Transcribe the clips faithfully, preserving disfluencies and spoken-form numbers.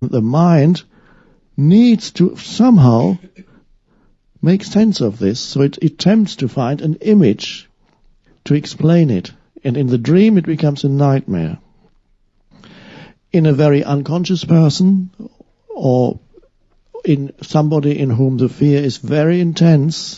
The mind needs to somehow make sense of this, so it attempts to find an image to explain it. And in the dream it becomes a nightmare. In a very unconscious person, or in somebody in whom the fear is very intense,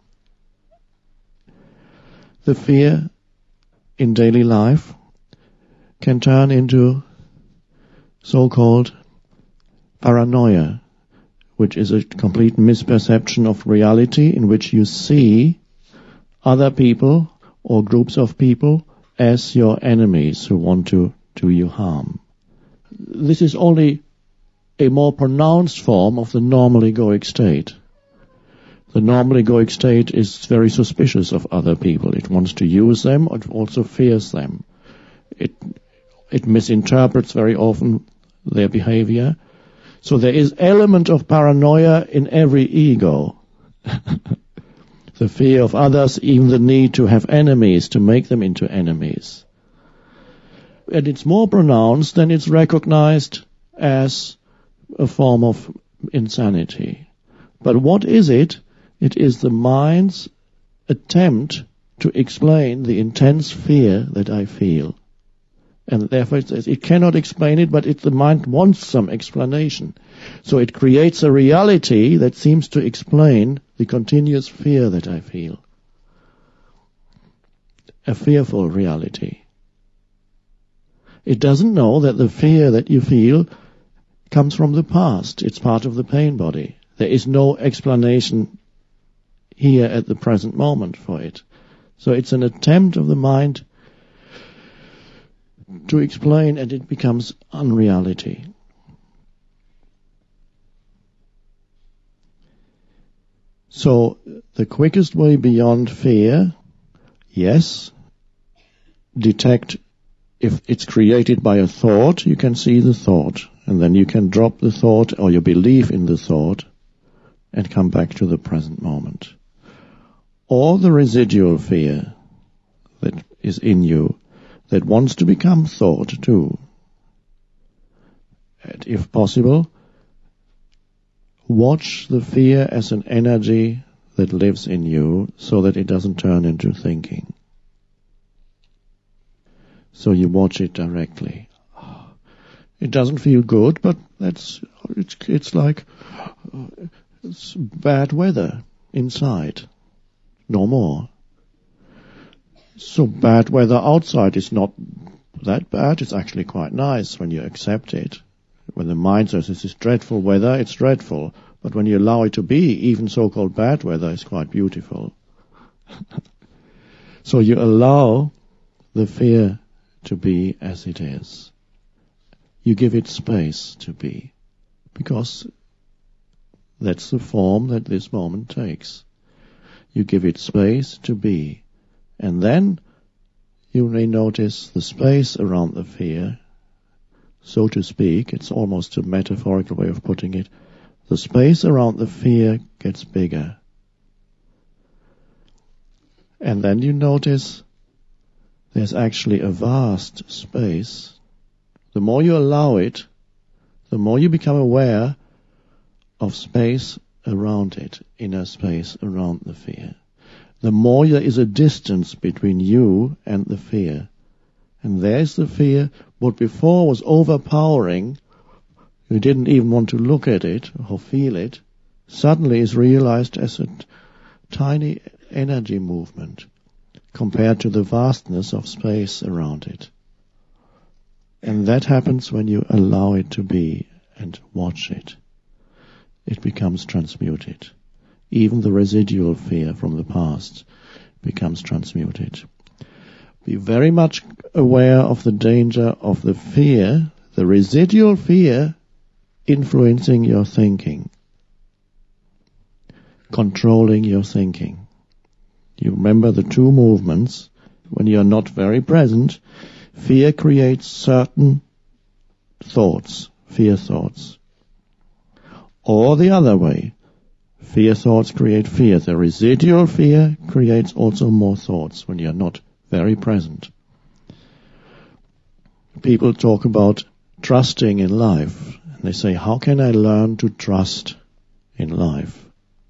the fear in daily life can turn into so-called paranoia, which is a complete misperception of reality in which you see other people or groups of people as your enemies who want to do you harm. This is only a more pronounced form of the normal egoic state. The normal egoic state is very suspicious of other people. It wants to use them, it also fears them. It, it misinterprets very often their behavior. So there is element of paranoia in every ego. The fear of others, even the need to have enemies, to make them into enemies. And it's more pronounced than it's recognized as a form of insanity. But what is it? It is the mind's attempt to explain the intense fear that I feel. And therefore it, it cannot explain it, but it, the mind wants some explanation. So it creates a reality that seems to explain the continuous fear that I feel. A fearful reality. It doesn't know that the fear that you feel comes from the past. It's part of the pain body. There is no explanation here at the present moment for it. So it's an attempt of the mind to explain, and it becomes unreality. So the quickest way beyond fear, yes, detect if it's created by a thought, you can see the thought, and then you can drop the thought or your belief in the thought and come back to the present moment. Or the residual fear that is in you, that wants to become thought too. And if possible, watch the fear as an energy that lives in you so that it doesn't turn into thinking. So you watch it directly. It doesn't feel good, but that's it's, it's like uh, it's bad weather inside. No more. So bad weather outside is not that bad. It's actually quite nice when you accept it. When the mind says this is dreadful weather, it's dreadful. But when you allow it to be, even so-called bad weather is quite beautiful. So you allow the fear to be as it is. You give it space to be, because that's the form that this moment takes. You give it space to be, and then you may notice the space around the fear, so to speak. It's almost a metaphorical way of putting it. The space around the fear gets bigger. And then you notice there's actually a vast space. The more you allow it, the more you become aware of space around it, inner space around the fear. The more there is a distance between you and the fear. And there's the fear. What before was overpowering, you didn't even want to look at it or feel it, suddenly is realized as a t- tiny energy movement compared to the vastness of space around it. And that happens when you allow it to be and watch it. It becomes transmuted. Even the residual fear from the past becomes transmuted. Be very much aware of the danger of the fear, the residual fear, influencing your thinking, controlling your thinking. You remember the two movements. When you are not very present, fear creates certain thoughts, fear thoughts. Or the other way, fear thoughts create fear. The residual fear creates also more thoughts when you are not very present. People talk about trusting in life. And they say, how can I learn to trust in life?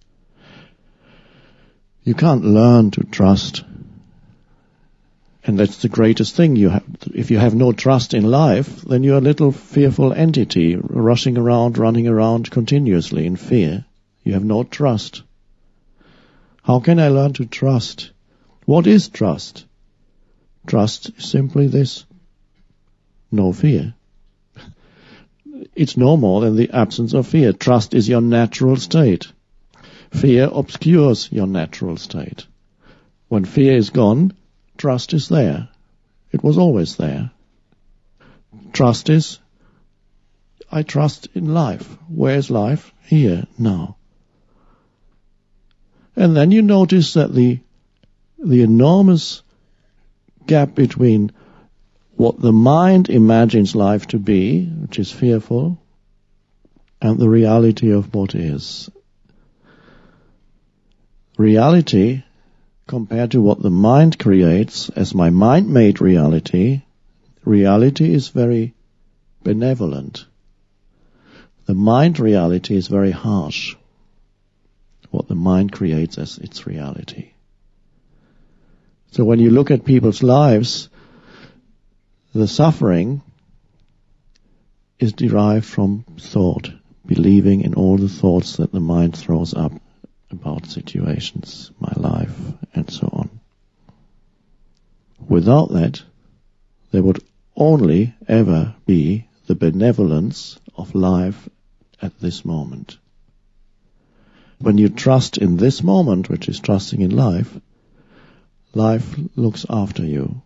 You can't learn to trust. And that's the greatest thing. You have, if you have no trust in life, then you're a little fearful entity, rushing around, running around continuously in fear. You have no trust. How can I learn to trust? What is trust? Trust is simply this: no fear. It's no more than the absence of fear. Trust is your natural state. Fear obscures your natural state. When fear is gone, trust is there. It was always there. Trust is, I trust in life. Where is life? Here, now. And then you notice that the the enormous gap between what the mind imagines life to be, which is fearful, and the reality of what is. Reality, compared to what the mind creates as my mind-made reality, reality is very benevolent. The mind reality is very harsh, what the mind creates as its reality. So when you look at people's lives, the suffering is derived from thought, believing in all the thoughts that the mind throws up about situations, my life, and so on. Without that, there would only ever be the benevolence of life at this moment. When you trust in this moment, which is trusting in life, life looks after you.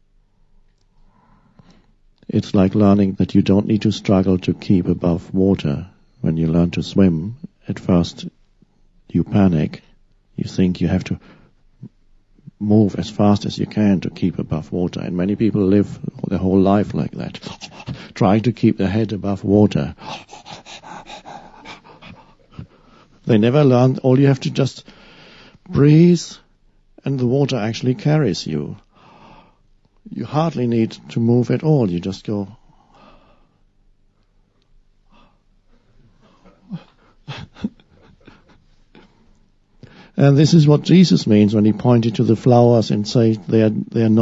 It's like learning that you don't need to struggle to keep above water. When you learn to swim, at first you panic. You think you have to move as fast as you can to keep above water. And many people live their whole life like that, trying to keep their head above water. They never learn. All you have to just breathe, and the water actually carries you. You hardly need to move at all. You just go. And this is what Jesus means when he pointed to the flowers and said they are, they are not